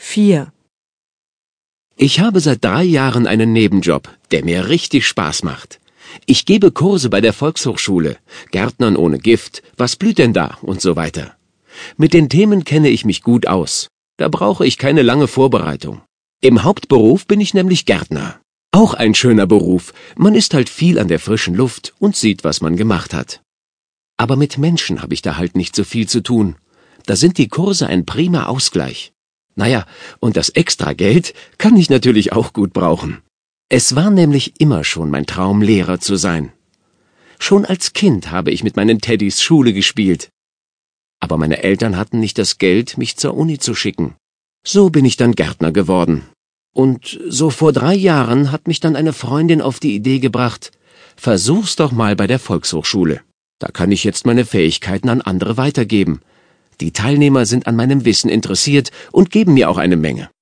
4. Ich habe seit 3 Jahren einen Nebenjob, der mir richtig Spaß macht. Ich gebe Kurse bei der Volkshochschule, Gärtnern ohne Gift, was blüht denn da und so weiter. Mit den Themen kenne ich mich gut aus. Da brauche ich keine lange Vorbereitung. Im Hauptberuf bin ich nämlich Gärtner. Auch ein schöner Beruf. Man ist halt viel an der frischen Luft und sieht, was man gemacht hat. Aber mit Menschen habe ich da halt nicht so viel zu tun. Da sind die Kurse ein prima Ausgleich. Naja, und das Extrageld kann ich natürlich auch gut brauchen. Es war nämlich immer schon mein Traum, Lehrer zu sein. Schon als Kind habe ich mit meinen Teddys Schule gespielt. Aber meine Eltern hatten nicht das Geld, mich zur Uni zu schicken. So bin ich dann Gärtner geworden. Und so vor 3 Jahren hat mich dann eine Freundin auf die Idee gebracht, versuch's doch mal bei der Volkshochschule. Da kann ich jetzt meine Fähigkeiten an andere weitergeben. Die Teilnehmer sind an meinem Wissen interessiert und geben mir auch eine Menge.